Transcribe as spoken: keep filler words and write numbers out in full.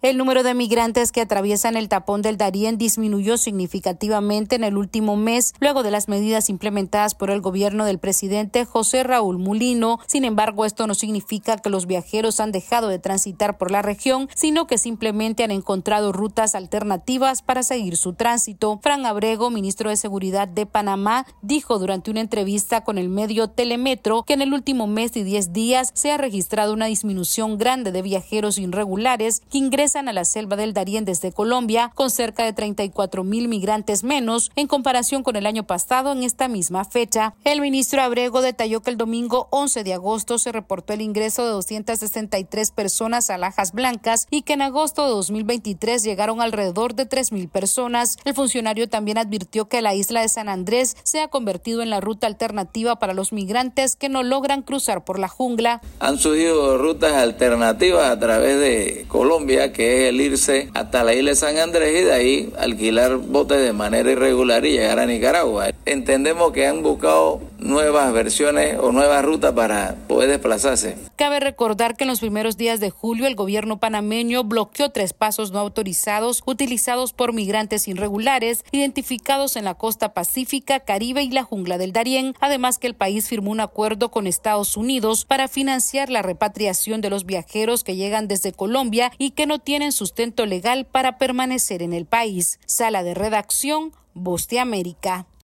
El número de migrantes que atraviesan el tapón del Darién disminuyó significativamente en el último mes, luego de las medidas implementadas por el gobierno del presidente José Raúl Mulino. Sin embargo, esto no significa que los viajeros han dejado de transitar por la región, sino que simplemente han encontrado rutas alternativas para seguir su tránsito. Fran Abrego, ministro de Seguridad de Panamá, dijo durante una entrevista con el medio Telemetro que en el último mes y diez días se ha registrado una disminución grande de viajeros irregulares que ingresan a la selva del Darién desde Colombia, con cerca de treinta y cuatro mil migrantes menos en comparación con el año pasado en esta misma fecha. El ministro Abrego detalló que el domingo once de agosto se reportó el ingreso de doscientas sesenta y tres personas a Lajas Blancas y que en agosto de dos mil veintitrés llegaron alrededor de tres mil personas. El funcionario también advirtió que la isla de San Andrés se ha convertido en la ruta alternativa para los migrantes que no logran cruzar por la jungla. Han surgido rutas alternativas a través de Colombia, que es el irse hasta la isla de San Andrés y de ahí alquilar botes de manera irregular y llegar a Nicaragua. Entendemos que han buscado nuevas versiones o nuevas rutas para poder desplazarse. Cabe recordar que en los primeros días de julio el gobierno panameño bloqueó tres pasos no autorizados utilizados por migrantes irregulares identificados en la costa pacífica, Caribe y la jungla del Darién. Además que el país firmó un acuerdo con Estados Unidos para financiar la repatriación de los viajeros que llegan desde Colombia y que no tienen sustento legal para permanecer en el país. Sala de redacción, Voz de América.